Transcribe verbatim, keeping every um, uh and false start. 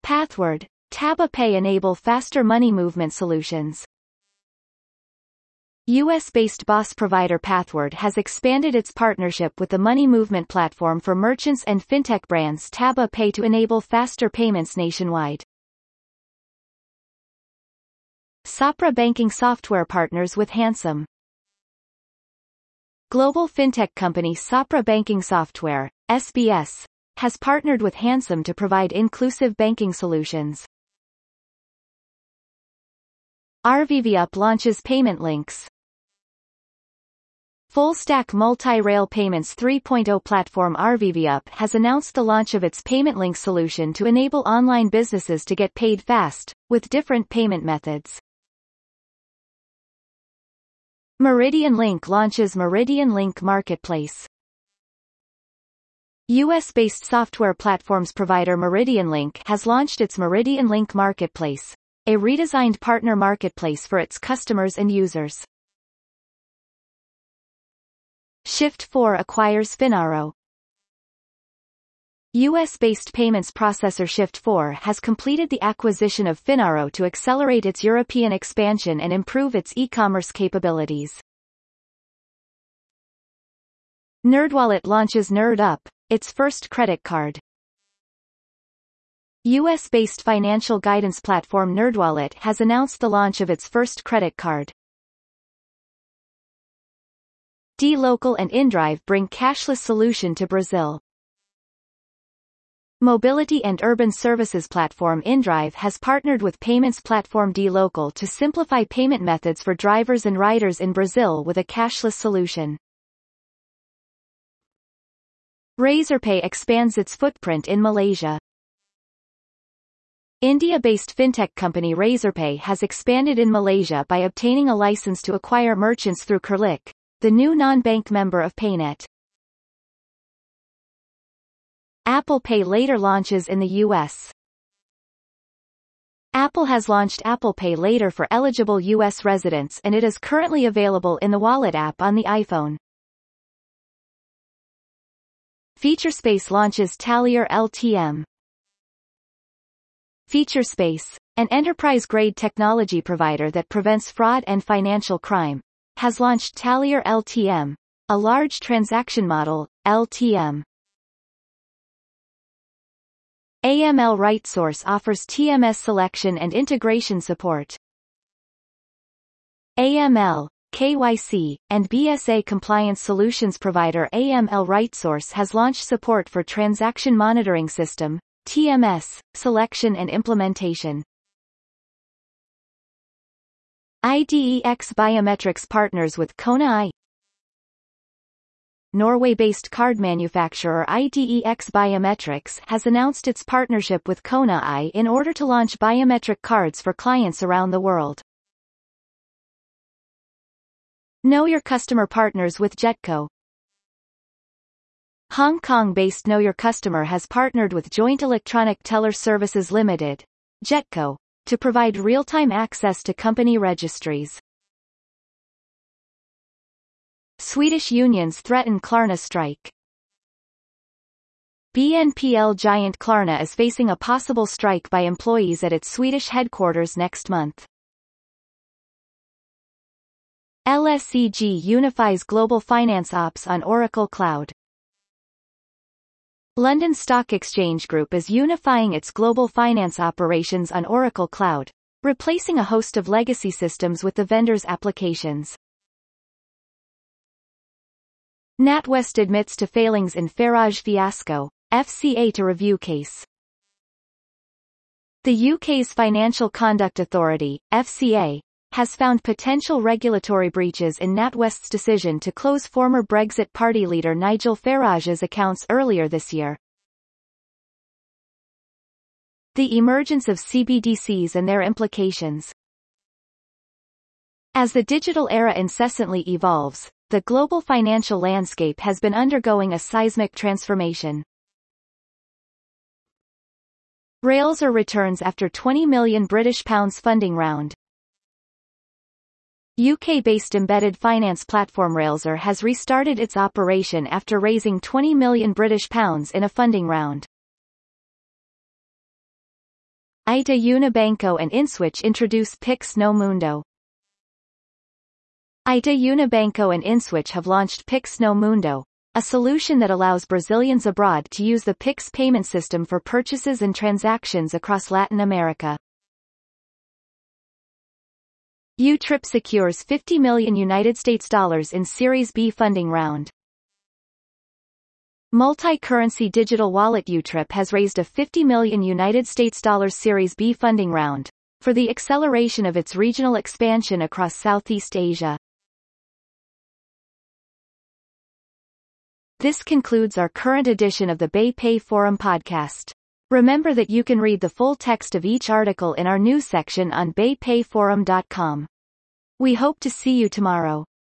Pathward, Taba Pay enable faster money movement solutions. U S-based B O S provider Pathward has expanded its partnership with the money movement platform for merchants and fintech brands Taba Pay to enable faster payments nationwide. Sopra Banking Software partners with Handsome. Global fintech company Sopra Banking Software, S B S, has partnered with Handsome to provide inclusive banking solutions. RVVup launches payment links. Full-stack multi-rail payments three point oh platform RVVup has announced the launch of its payment link solution to enable online businesses to get paid fast, with different payment methods. Meridian Link launches Meridian Link Marketplace. U S-based software platforms provider Meridian Link has launched its Meridian Link Marketplace, a redesigned partner marketplace for its customers and users. Shift four acquires Finaro. U S-based payments processor Shift four has completed the acquisition of Finaro to accelerate its European expansion and improve its e-commerce capabilities. NerdWallet launches NerdUp, its first credit card. U S-based financial guidance platform NerdWallet has announced the launch of its first credit card. dLocal and InDrive bring cashless solution to Brazil. Mobility and urban services platform InDrive has partnered with payments platform dLocal to simplify payment methods for drivers and riders in Brazil with a cashless solution. Razorpay expands its footprint in Malaysia. India-based fintech company Razorpay has expanded in Malaysia by obtaining a license to acquire merchants through Kerlik, the new non-bank member of Paynet. Apple Pay later launches in the U S. Apple has launched Apple Pay later for eligible U S residents and it is currently available in the Wallet app on the iPhone. Featurespace launches Tallier L T M. Featurespace, an enterprise-grade technology provider that prevents fraud and financial crime, has launched Tallier L T M, a large transaction model, L T M. A M L RightSource offers T M S selection and integration support. A M L, K Y C, and B S A compliance solutions provider A M L RightSource has launched support for Transaction Monitoring System, T M S, selection and implementation. I D E X Biometrics partners with Kona I. Norway-based card manufacturer I D E X Biometrics has announced its partnership with Kona I in order to launch biometric cards for clients around the world. Know Your Customer partners with Jetco. Hong Kong-based Know Your Customer has partnered with Joint Electronic Teller Services Limited, Jetco, to provide real-time access to company registries. Swedish unions threaten Klarna strike. B N P L giant Klarna is facing a possible strike by employees at its Swedish headquarters next month. L S E G unifies global finance ops on Oracle Cloud. London Stock Exchange Group is unifying its global finance operations on Oracle Cloud, replacing a host of legacy systems with the vendor's applications. NatWest admits to failings in Farage fiasco, F C A to review case. The U K's Financial Conduct Authority, F C A, has found potential regulatory breaches in NatWest's decision to close former Brexit Party leader Nigel Farage's accounts earlier this year. The emergence of C B D Cs and their implications. As the digital era incessantly evolves, the global financial landscape has been undergoing a seismic transformation. Railsr returns after twenty million British pounds funding round. U K-based embedded finance platform Railsr has restarted its operation after raising twenty million British pounds in a funding round. Ita Unibanco and Inswitch introduce Pix No Mundo. Ita Unibanco and Inswitch have launched Pix No Mundo, a solution that allows Brazilians abroad to use the Pix payment system for purchases and transactions across Latin America. U-Trip secures fifty million United States dollars in Series B funding round. Multi-currency digital wallet U-Trip has raised a fifty million United States dollars Series B funding round for the acceleration of its regional expansion across Southeast Asia. This concludes our current edition of the BayPay Forum podcast. Remember that you can read the full text of each article in our news section on bay pay forum dot com. We hope to see you tomorrow.